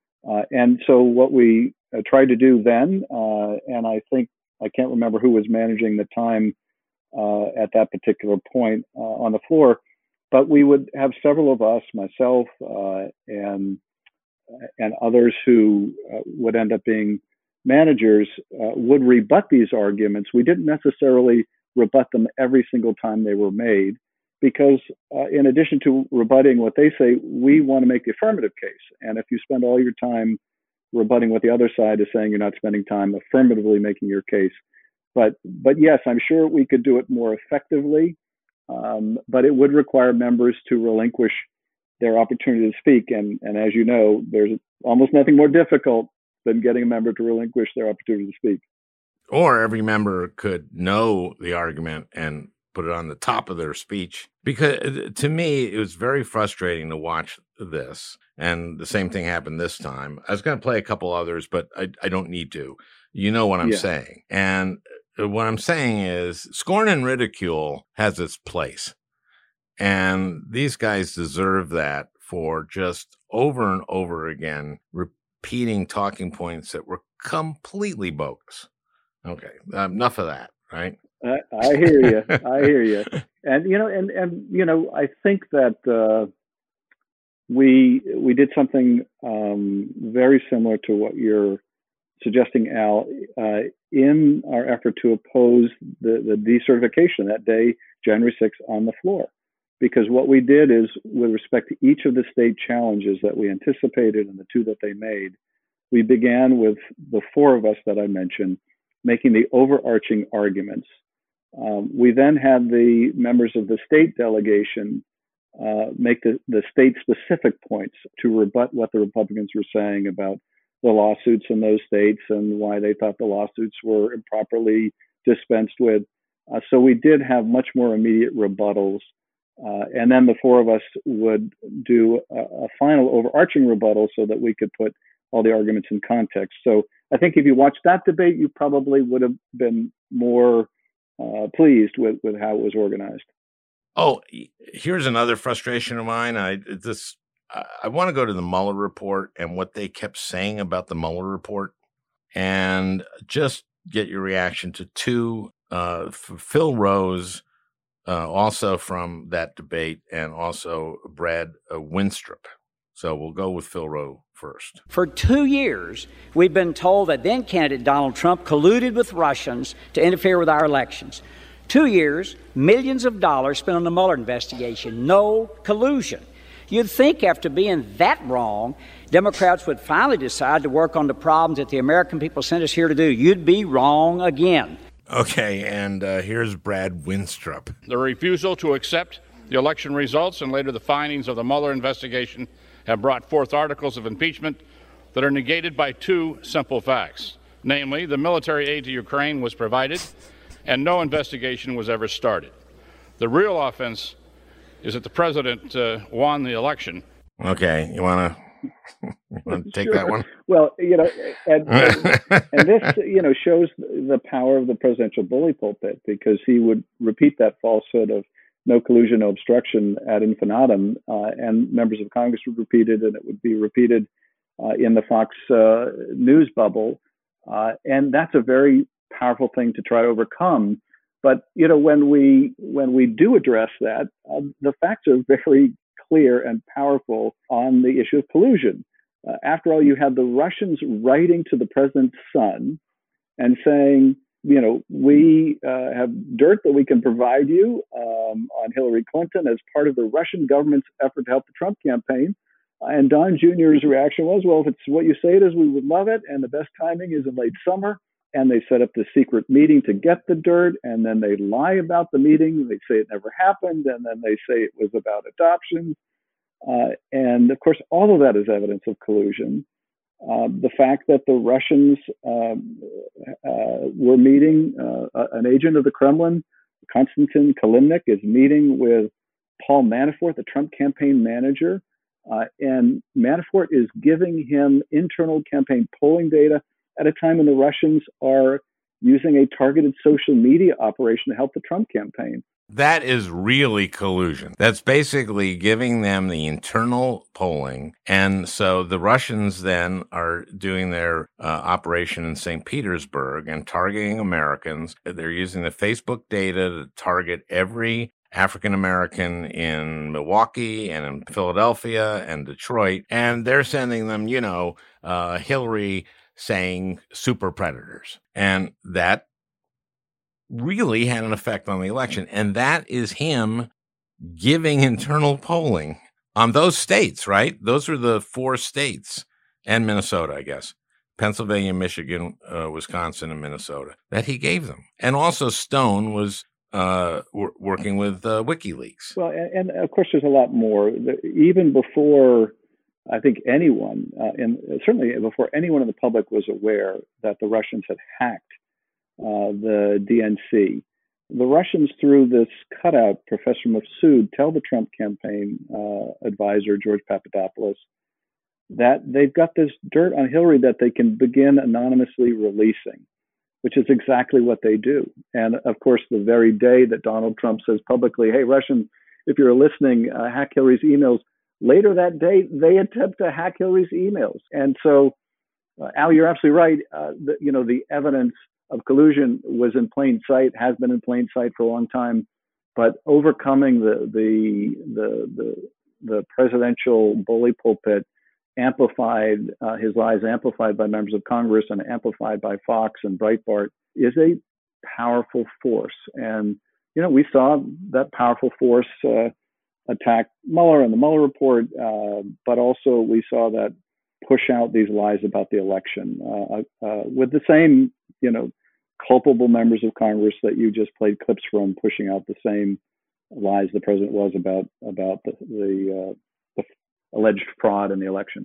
And so what we tried to do then, and I think, I can't remember who was managing the time at that particular point on the floor, but we would have several of us, myself and others who would end up being managers, would rebut these arguments. We didn't necessarily rebut them every single time they were made, because in addition to rebutting what they say, we want to make the affirmative case. And if you spend all your time rebutting what the other side is saying, you're not spending time affirmatively making your case. But yes, I'm sure we could do it more effectively, but it would require members to relinquish their opportunity to speak. And as you know, there's almost nothing more difficult than getting a member to relinquish their opportunity to speak. Or every member could know the argument and put it on the top of their speech. Because to me, it was very frustrating to watch this. And the same thing happened this time. I was going to play a couple others, but I don't need to. You know what I'm saying. And what I'm saying is scorn and ridicule has its place. And these guys deserve that for just over and over again repeating talking points that were completely bogus. Okay, enough of that, right? I hear you. I hear you. And you know, I think that we did something very similar to what you're suggesting, Al, in our effort to oppose the decertification that day, January 6th, on the floor. Because what we did is, with respect to each of the state challenges that we anticipated and the two that they made, we began with the four of us that I mentioned making the overarching arguments. We then had the members of the state delegation make the state-specific points to rebut what the Republicans were saying about the lawsuits in those states and why they thought the lawsuits were improperly dispensed with. So we did have much more immediate rebuttals. And then the four of us would do a final overarching rebuttal so that we could put all the arguments in context. So I think if you watched that debate, you probably would have been more pleased with how it was organized. Oh, here's another frustration of mine. I want to go to the Mueller report and what they kept saying about the Mueller report and just get your reaction to two Phil Rose, also from that debate, and also Brad Winstrup. So we'll go with Phil Rose first. For 2 years, we've been told that then candidate Donald Trump colluded with Russians to interfere with our elections. 2 years, millions of dollars spent on the Mueller investigation. No collusion. You'd think after being that wrong, Democrats would finally decide to work on the problems that the American people sent us here to do. You'd be wrong again. Okay, and here's Brad Winstrup. The refusal to accept the election results and later the findings of the Mueller investigation have brought forth articles of impeachment that are negated by two simple facts. Namely, the military aid to Ukraine was provided and no investigation was ever started. The real offense is that the president won the election. Okay, you want to take Sure. that one? Well, and this, shows the power of the presidential bully pulpit, because he would repeat that falsehood of no collusion, no obstruction ad infinitum, and members of Congress would repeat it, and it would be repeated in the Fox news bubble. And that's a very powerful thing to try to overcome. But, when we do address that, the facts are very clear and powerful on the issue of collusion. After all, you had the Russians writing to the president's son and saying, we have dirt that we can provide you on Hillary Clinton as part of the Russian government's effort to help the Trump campaign. And Don Jr.'s reaction was, well, if it's what you say it is, we would love it. And the best timing is in late summer. And they set up this secret meeting to get the dirt. And then they lie about the meeting. They say it never happened. And then they say it was about adoption. And of course, all of that is evidence of collusion. The fact that the Russians were meeting, an agent of the Kremlin, Konstantin Kilimnik, is meeting with Paul Manafort, the Trump campaign manager, and Manafort is giving him internal campaign polling data at a time when the Russians are using a targeted social media operation to help the Trump campaign. That is really collusion. That's basically giving them the internal polling. And so the Russians then are doing their operation in St. Petersburg and targeting Americans. They're using the Facebook data to target every African American in Milwaukee and in Philadelphia and Detroit. And they're sending them, Hillary saying super predators. And that really had an effect on the election. And that is him giving internal polling on those states, right? Those are the 4 states, and Minnesota, I guess. Pennsylvania, Michigan, Wisconsin, and Minnesota, that he gave them. And also Stone was working with WikiLeaks. Well, and of course, there's a lot more. Even before, I think, anyone, and certainly before anyone in the public was aware that the Russians had hacked the DNC, the Russians, through this cutout, Professor Mifsud, tell the Trump campaign advisor, George Papadopoulos, that they've got this dirt on Hillary that they can begin anonymously releasing, which is exactly what they do. And of course, the very day that Donald Trump says publicly, hey, Russian, if you're listening, hack Hillary's emails, later that day, they attempt to hack Hillary's emails. And so, Al, you're absolutely right. The evidence of collusion was in plain sight, has been in plain sight for a long time, but overcoming the presidential bully pulpit, amplified, his lies amplified by members of Congress and amplified by Fox and Breitbart, is a powerful force. And, we saw that powerful force attack Mueller and the Mueller report, but also we saw that push out these lies about the election with the same, culpable members of Congress that you just played clips from, pushing out the same lies the president was about the alleged fraud in the election.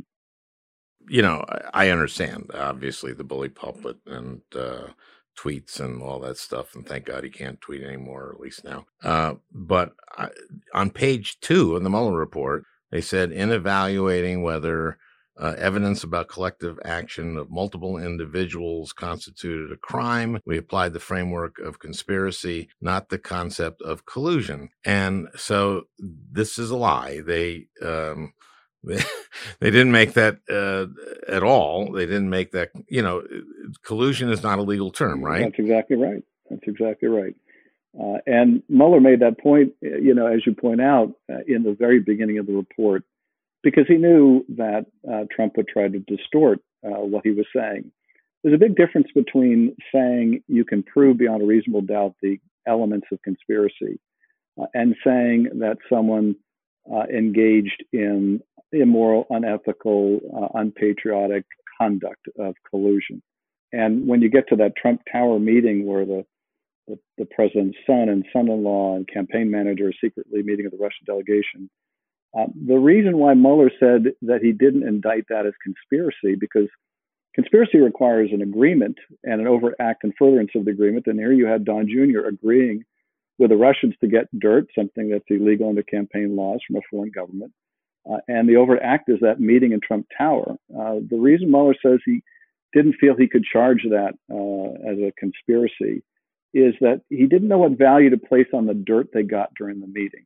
I understand, obviously, the bully pulpit and tweets and all that stuff, and thank God he can't tweet anymore, at least now. But on page 2 of the Mueller report, they said, in evaluating whether evidence about collective action of multiple individuals constituted a crime, we applied the framework of conspiracy, not the concept of collusion. And so this is a lie. They didn't make that at all. They didn't make that, collusion is not a legal term, right? That's exactly right. That's exactly right. And Mueller made that point, as you point out, in the very beginning of the report, because he knew that Trump would try to distort what he was saying. There's a big difference between saying you can prove beyond a reasonable doubt the elements of conspiracy and saying that someone engaged in immoral, unethical, unpatriotic conduct of collusion. And when you get to that Trump Tower meeting where the president's son and son-in-law and campaign manager are secretly meeting with the Russian delegation, the reason why Mueller said that he didn't indict that as conspiracy, because conspiracy requires an agreement and an overt act in furtherance of the agreement. And here you had Don Jr. agreeing with the Russians to get dirt, something that's illegal under campaign laws from a foreign government. And the overt act is that meeting in Trump Tower. The reason Mueller says he didn't feel he could charge that as a conspiracy is that he didn't know what value to place on the dirt they got during the meeting.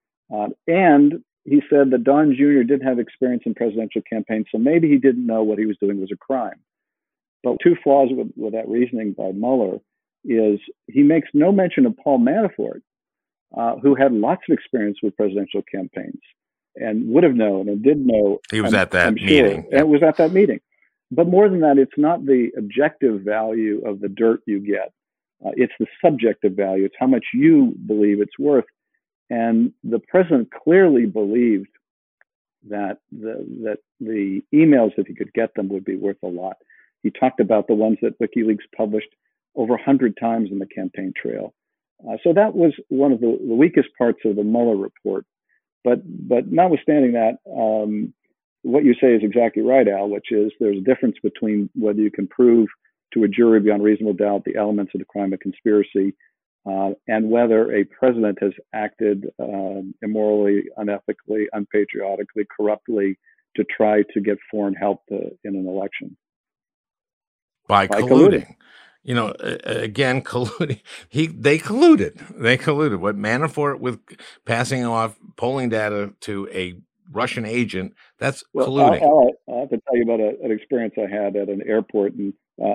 And he said that Don Jr. didn't have experience in presidential campaigns, so maybe he didn't know what he was doing was a crime. But two flaws with that reasoning by Mueller is he makes no mention of Paul Manafort, who had lots of experience with presidential campaigns and would have known and did know. He was at that meeting. Sure, and it was at that meeting. But more than that, it's not the objective value of the dirt you get. It's the subjective value. It's how much you believe it's worth. And the president clearly believed that the emails, if he could get them, would be worth a lot. He talked about the ones that WikiLeaks published over 100 times in the campaign trail. So that was one of the weakest parts of the Mueller report. But notwithstanding that, what you say is exactly right, Al, which is there's a difference between whether you can prove to a jury beyond reasonable doubt the elements of the crime of conspiracy and whether a president has acted immorally, unethically, unpatriotically, corruptly to try to get foreign help in an election. By colluding. You know, again, colluding. They colluded. They colluded. What Manafort with passing off polling data to a Russian agent, that's colluding. I have to tell you about an experience I had at an airport. And,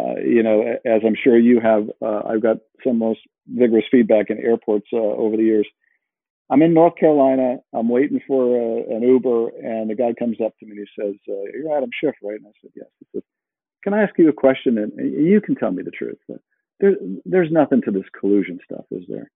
as I'm sure you have, I've got some most vigorous feedback in airports over the years. I'm in North Carolina. I'm waiting for an Uber, and the guy comes up to me and he says, "You're Adam Schiff, right?" And I said, "Yes." He says, "Can I ask you a question? And you can tell me the truth. There's nothing to this collusion stuff, is there?"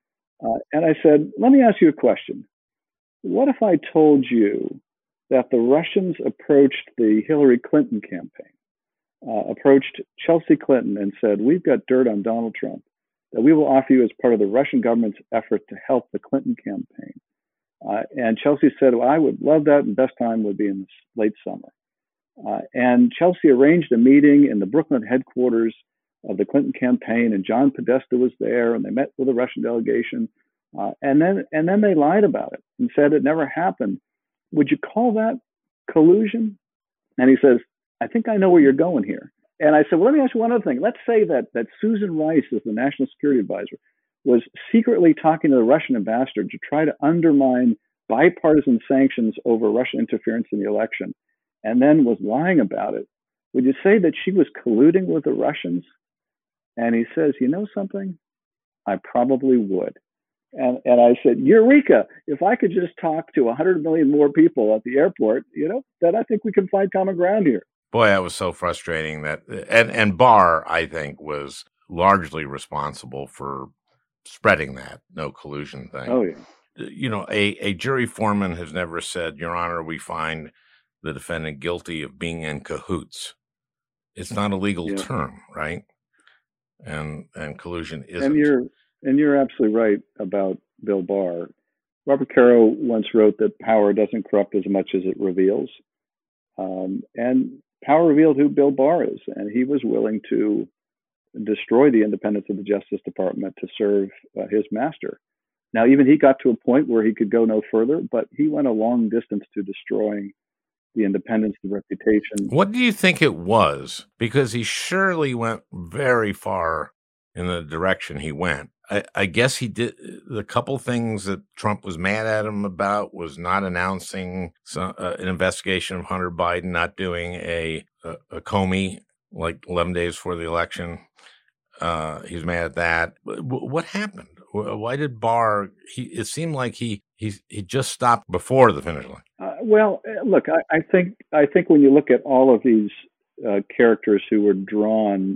And I said, "Let me ask you a question. What if I told you that the Russians approached the Hillary Clinton campaign, approached Chelsea Clinton and said, 'We've got dirt on Donald Trump that we will offer you as part of the Russian government's effort to help the Clinton campaign.'" And Chelsea said, "Well, I would love that, and best time would be in the late summer." And Chelsea arranged a meeting in the Brooklyn headquarters of the Clinton campaign, and John Podesta was there, and they met with the Russian delegation, and then they lied about it and said it never happened. Would you call that collusion? And he says, "I think I know where you're going here." And I said, "Well, let me ask you one other thing. Let's say that Susan Rice, as the National Security Advisor, was secretly talking to the Russian ambassador to try to undermine bipartisan sanctions over Russian interference in the election, and then was lying about it. Would you say that she was colluding with the Russians?" And he says, "You know something? I probably would." And I said, "Eureka! If I could just talk to 100 million more people at the airport, then I think we can find common ground here." Boy, that was so frustrating. And Barr, I think, was largely responsible for spreading that no collusion thing. Oh, yeah. A jury foreman has never said, "Your Honor, we find the defendant guilty of being in cahoots." It's not a legal term, right? And collusion isn't. And you're absolutely right about Bill Barr. Robert Caro once wrote that power doesn't corrupt as much as it reveals. And power revealed who Bill Barr is, and he was willing to destroy the independence of the Justice Department to serve his master. Now, even he got to a point where he could go no further, but he went a long distance to destroying the independence, the reputation. What do you think it was? Because he surely went very far in the direction he went. I guess he did. The couple things that Trump was mad at him about was not announcing an investigation of Hunter Biden, not doing a Comey like 11 days before the election. He's mad at that. What happened? Why did Barr? It seemed like he just stopped before the finish line. Look, I think when you look at all of these characters who were drawn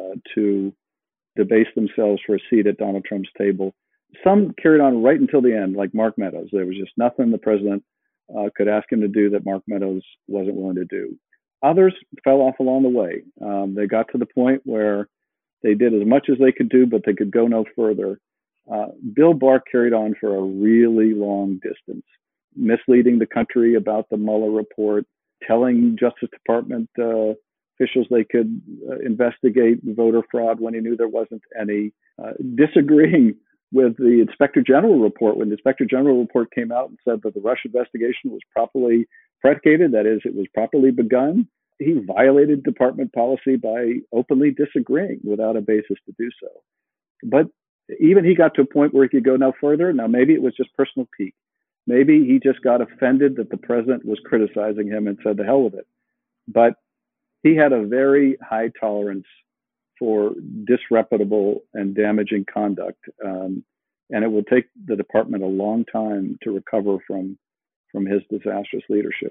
to debase themselves for a seat at Donald Trump's table, some carried on right until the end, like Mark Meadows. There was just nothing the president could ask him to do that Mark Meadows wasn't willing to do. Others fell off along the way. They got to the point where they did as much as they could do, but they could go no further. Bill Barr carried on for a really long distance, misleading the country about the Mueller report, telling Justice Department officials they could investigate voter fraud when he knew there wasn't any, disagreeing with the Inspector General report when the Inspector General report came out and said that the Russia investigation was properly predicated, that is, it was properly begun. He violated department policy by openly disagreeing without a basis to do so. But even he got to a point where he could go no further. Now, maybe it was just personal pique. Maybe he just got offended that the president was criticizing him and said, the hell with it. But he had a very high tolerance for disreputable and damaging conduct. And it will take the department a long time to recover from his disastrous leadership.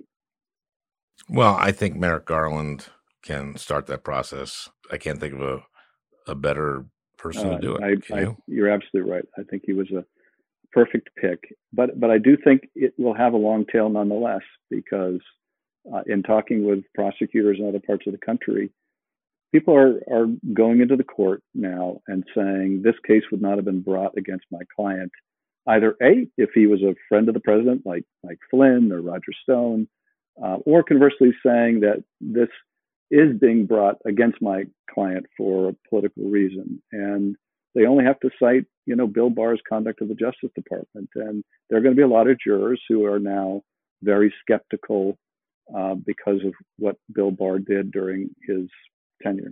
Well, I think Merrick Garland can start that process. I can't think of a better person to do it. You're absolutely right. I think he was a perfect pick. But I do think it will have a long tail nonetheless, because in talking with prosecutors in other parts of the country, people are going into the court now and saying this case would not have been brought against my client, either A, if he was a friend of the president, like Flynn or Roger Stone, or conversely saying that this is being brought against my client for a political reason. And they only have to cite, Bill Barr's conduct of the Justice Department. And there are going to be a lot of jurors who are now very skeptical because of what Bill Barr did during his tenure.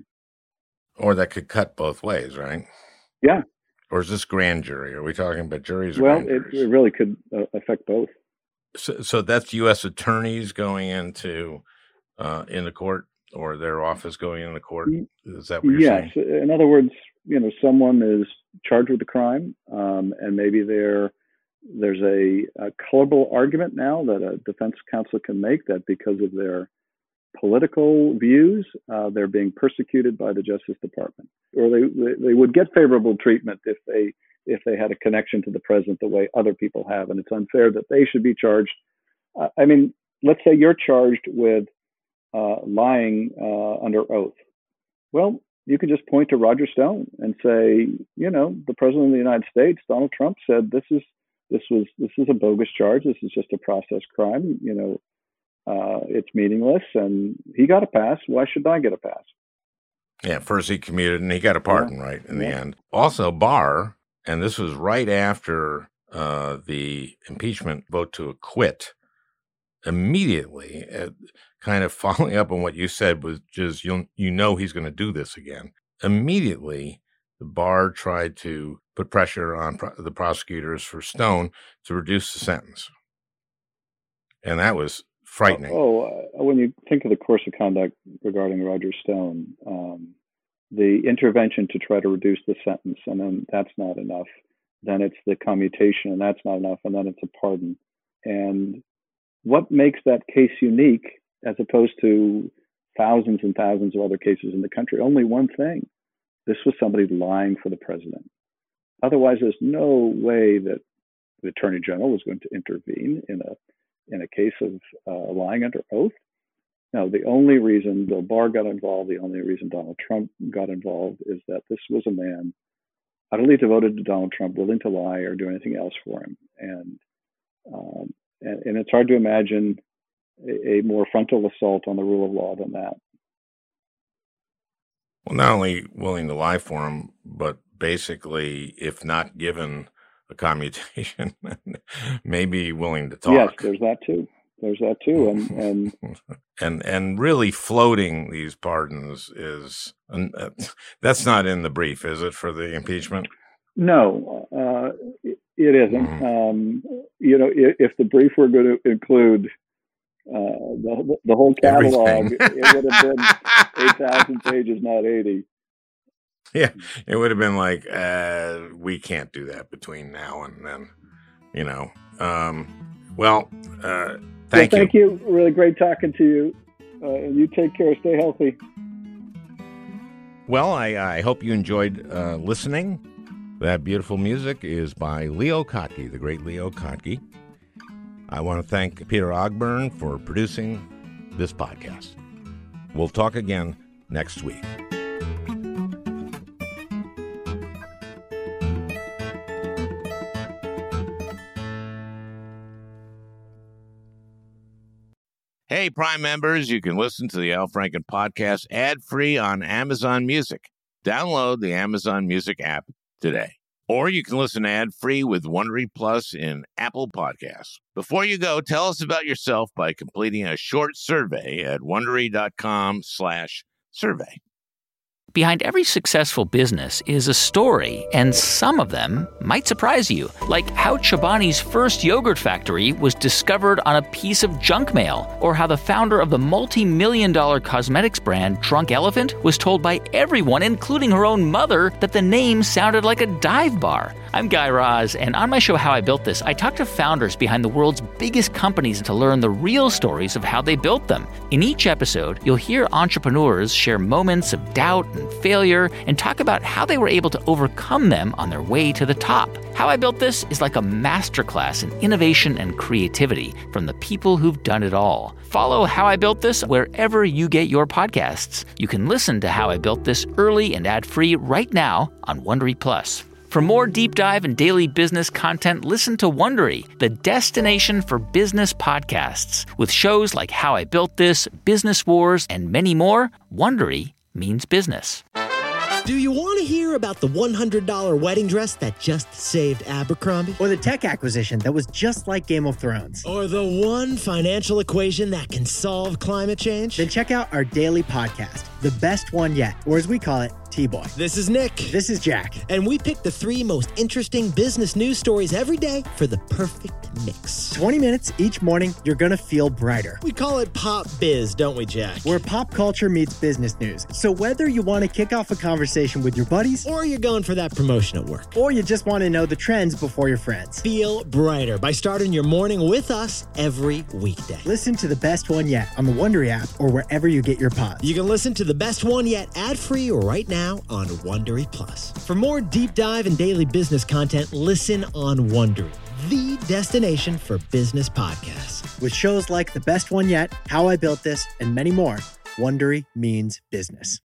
Or that could cut both ways, right? Yeah. Or is this grand jury? Are we talking about juries? Well, it really could affect both. So that's U.S. attorneys going into court, or their office going into court? Is that what you're saying? Yes. In other words, someone is charged with a crime, and maybe there's a colorable argument now that a defense counsel can make that because of their political views, they're being persecuted by the Justice Department, or they would get favorable treatment if they had a connection to the president the way other people have, and it's unfair that they should be charged. Let's say you're charged with lying under oath. Well, you can just point to Roger Stone and say, the president of the United States, Donald Trump, said this is a bogus charge. This is just a process crime. It's meaningless, and he got a pass. Why should I get a pass? Yeah, first he commuted, and he got a pardon, right, in the end. Also, Barr, and this was right after the impeachment vote to acquit, immediately, kind of following up on what you said, was just, he's going to do this again. Immediately, Barr tried to put pressure on the prosecutors for Stone to reduce the sentence. And that was frightening. When you think of the course of conduct regarding Roger Stone, the intervention to try to reduce the sentence, and then that's not enough. Then it's the commutation, and that's not enough, and then it's a pardon. And what makes that case unique as opposed to thousands and thousands of other cases in the country? Only one thing. This was somebody lying for the president. Otherwise, there's no way that the Attorney General was going to intervene in a case of lying under oath. No, the only reason Bill Barr got involved, the only reason Donald Trump got involved, is that this was a man utterly devoted to Donald Trump, willing to lie or do anything else for him. And it's hard to imagine a more frontal assault on the rule of law than that. Well, not only willing to lie for him, but basically, if not given a commutation, maybe willing to talk. Yes, there's that too. And really floating these pardons is that's not in the brief, is it, for the impeachment? No, it isn't. If the brief were going to include the whole catalog, it would have been 8,000 pages, not 80. Yeah, it would have been like, we can't do that between now and then, you know. Thank you. Really great talking to you. You take care. Stay healthy. Well, I hope you enjoyed listening. That beautiful music is by Leo Kottke, the great Leo Kottke. I want to thank Peter Ogburn for producing this podcast. We'll talk again next week. Hey, Prime members, you can listen to the Al Franken podcast ad-free on Amazon Music. Download the Amazon Music app today. Or you can listen ad-free with Wondery Plus in Apple Podcasts. Before you go, tell us about yourself by completing a short survey at Wondery.com/survey. Behind every successful business is a story, and some of them might surprise you, like how Chobani's first yogurt factory was discovered on a piece of junk mail, or how the founder of the multi-million-dollar cosmetics brand Drunk Elephant was told by everyone, including her own mother, that the name sounded like a dive bar. I'm Guy Raz, and on my show How I Built This, I talk to founders behind the world's biggest companies to learn the real stories of how they built them. In each episode, you'll hear entrepreneurs share moments of doubt and failure and talk about how they were able to overcome them on their way to the top. How I Built This is like a masterclass in innovation and creativity from the people who've done it all. Follow How I Built This wherever you get your podcasts. You can listen to How I Built This early and ad-free right now on Wondery Plus. For more deep dive and daily business content, listen to Wondery, the destination for business podcasts. With shows like How I Built This, Business Wars, and many more, Wondery means business. Do you want to hear about the $100 wedding dress that just saved Abercrombie? Or the tech acquisition that was just like Game of Thrones? Or the one financial equation that can solve climate change? Then check out our daily podcast, The Best One Yet, or as we call it, T-Boy. This is Nick. This is Jack. And we pick the 3 most interesting business news stories every day for the perfect mix. 20 minutes each morning, you're going to feel brighter. We call it Pop Biz, don't we, Jack? Where pop culture meets business news. So whether you want to kick off a conversation with your buddies, or you're going for that promotion at work, or you just want to know the trends before your friends, feel brighter by starting your morning with us every weekday. Listen to The Best One Yet on the Wondery app or wherever you get your pods. You can listen to The Best One Yet ad-free right now on Wondery Plus. For more deep dive and daily business content, listen on Wondery, the destination for business podcasts. With shows like The Best One Yet, How I Built This, and many more, Wondery means business.